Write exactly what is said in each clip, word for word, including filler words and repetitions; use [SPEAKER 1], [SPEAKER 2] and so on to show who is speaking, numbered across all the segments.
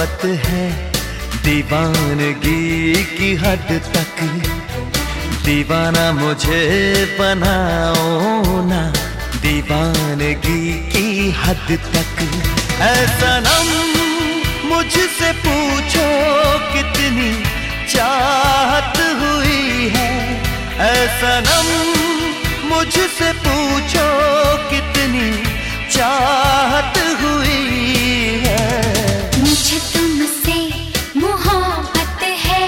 [SPEAKER 1] मोहब्बत है दीवानगी की हद तक, दीवाना मुझे बनाओ ना दीवानगी की हद तक। ऐ सनम मुझसे पूछो कितनी चाहत हुई है, ऐ सनम मुझसे पूछो कितनी चाहत हुई है।
[SPEAKER 2] मुझे तुमसे मोहब्बत है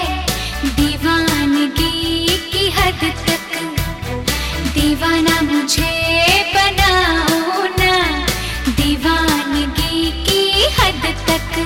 [SPEAKER 2] दीवानगी की हद तक, दीवाना मुझे बनाओ ना दीवानगी की हद तक।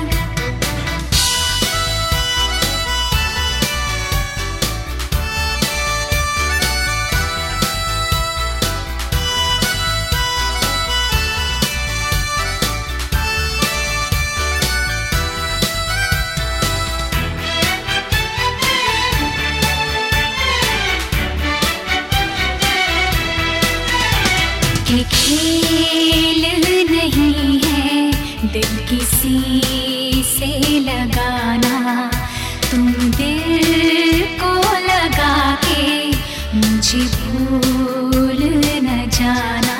[SPEAKER 2] ये खेल नहीं है दिल किसी से लगाना, तुम दिल को लगा के मुझे भूल न जाना।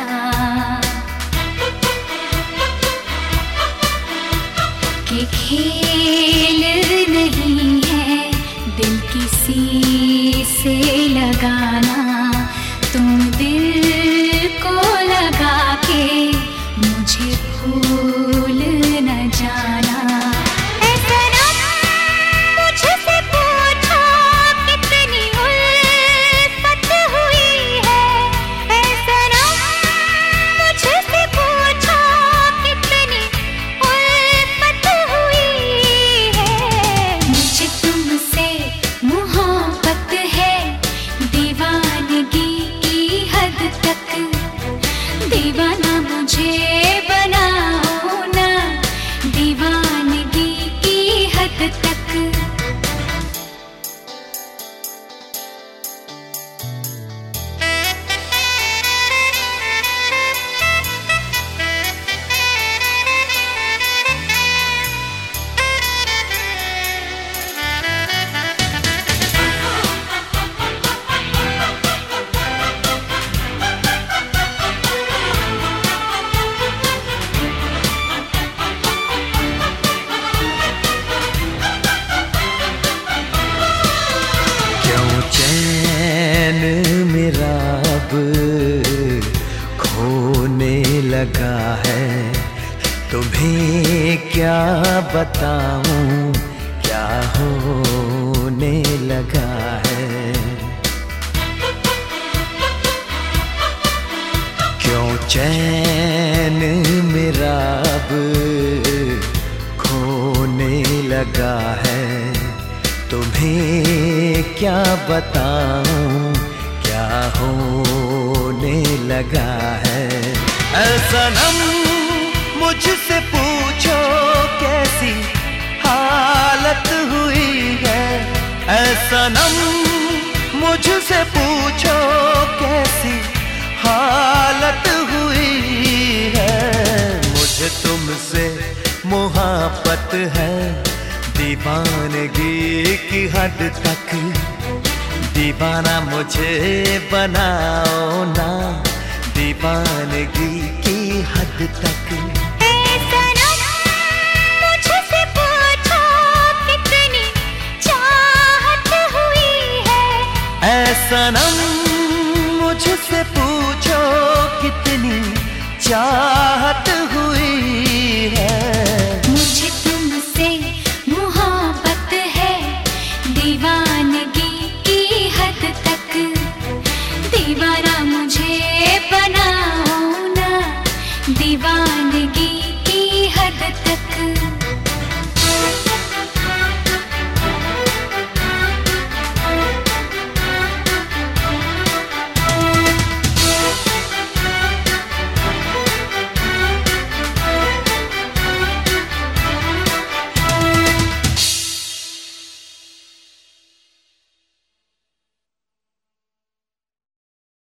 [SPEAKER 2] ये खेल नहीं है दिल किसी से लगाना, तुम दिल को लगा के मुझे भूल न जाना। ऐ सनम मुझसे पूछो कितनी उल्फत हुई है, ऐ सनम मुझसे पूछो कितनी उल्फत हुई है। मुझे तुमसे मोहब्बत है दीवानगी की हद तक, दीवाना मुझे बनाओ ना दीवानगी की हद तक।
[SPEAKER 1] चैन मेरा अब खोने लगा है, तुम्हें क्या बताऊं क्या होने लगा है। क्यों चैन मेरा अब खोने लगा है, तुम्हें क्या बताऊं क्या होने लगा है। ऐ सनम मुझसे पूछो कैसी हालत हुई है, ऐ सनम मुझसे पूछो कैसी हालत हुई है। मुझे तुमसे मोहब्बत है दीवानगी की हद तक, दीवाना मुझे बनाओ ना दीवानगी की हद तक।
[SPEAKER 2] ऐ सनम मुझसे पूछो कितनी चाहत हुई है,
[SPEAKER 1] ऐ सनम मुझसे पूछो कितनी चाहत हुई है।
[SPEAKER 2] मुझे तुमसे मोहब्बत है दीवानगी की हद तक, दीवाना मुझे बनाओ ना दीवानगी